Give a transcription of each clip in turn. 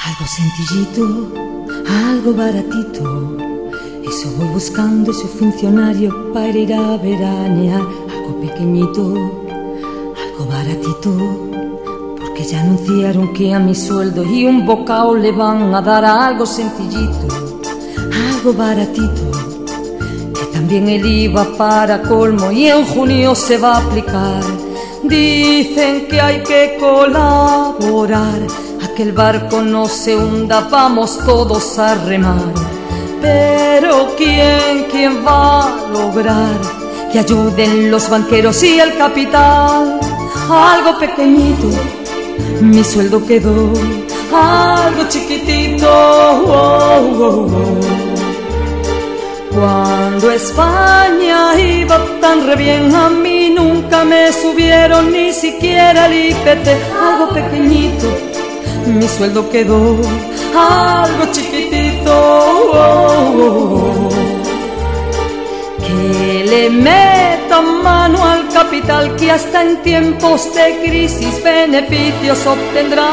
Algo sencillito, algo baratito, eso voy buscando, ese funcionario para ir a veranear. Algo pequeñito, algo baratito, porque ya anunciaron que a mi sueldo y un bocado le van a dar. Algo sencillito, algo baratito, que también el IVA para colmo y en junio se va a aplicar. Dicen que hay que colaborar a que el barco no se hunda, vamos todos a remar. Pero ¿quién va a lograr que ayuden los banqueros y el capital? Algo pequeñito, mi sueldo quedó, algo chiquitito. Cuando España iba tan re bien, a mí nunca me subieron ni siquiera el IPT. Algo pequeñito, mi sueldo quedó, algo chiquitito. Que le metan mano al capital, que hasta en tiempos de crisis beneficios obtendrá.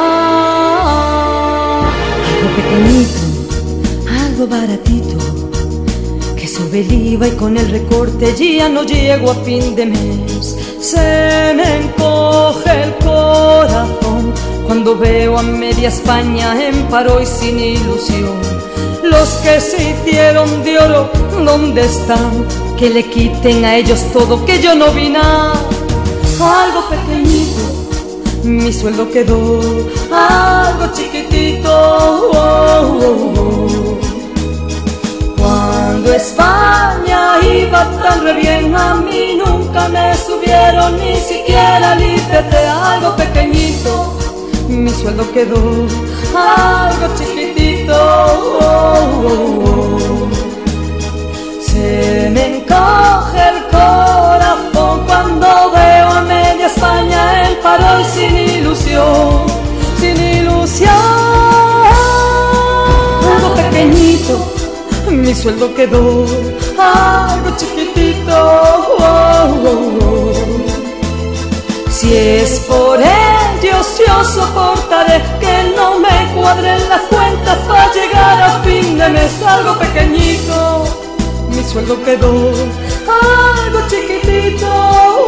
Algo pequeñito, algo baratito, que sube el IVA y con el recorte ya no llego a fin de mes. Se me encoge el corazón cuando veo a media España en paro y sin ilusión. Los que se hicieron de oro, ¿dónde están? Que le quiten a ellos todo, que yo no vi nada. Algo pequeñito, mi sueldo quedó, algo chiquitito. Cuando España iba tan re bien, a mí nunca me subieron ni siquiera el IPT. Algo pequeñito, mi sueldo quedó, algo chiquitito. Se me encoge el corazón cuando veo a media España en paro y sin ilusión, sin ilusión. Algo pequeñito, mi sueldo quedó, algo chiquitito. Si es por ellos yo soportaré que no me cuadren las cuentas para llegar a fin de mes. Algo pequeñito, mi sueldo quedó, algo chiquitito.